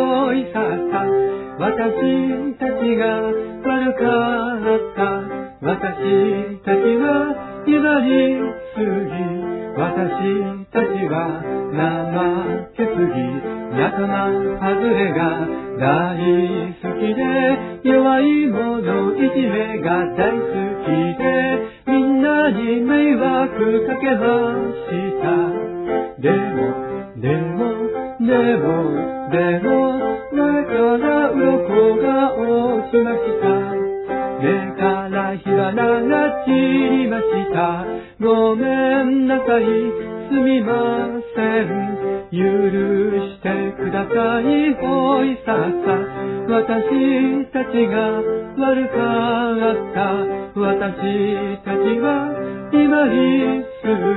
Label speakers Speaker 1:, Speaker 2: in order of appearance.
Speaker 1: ほいささ。私たちが悪かった。私たちは威張りすぎ。私たちは怠けすぎ。仲間外れが大好きで、弱い者いじめが大好きで、みんなに迷惑かけました。でも前から鱗が落ちました。目から火花が散りました。ごめんなさい、すみません。許してください、ほいささ。私たちが悪かった。私たちは威張りす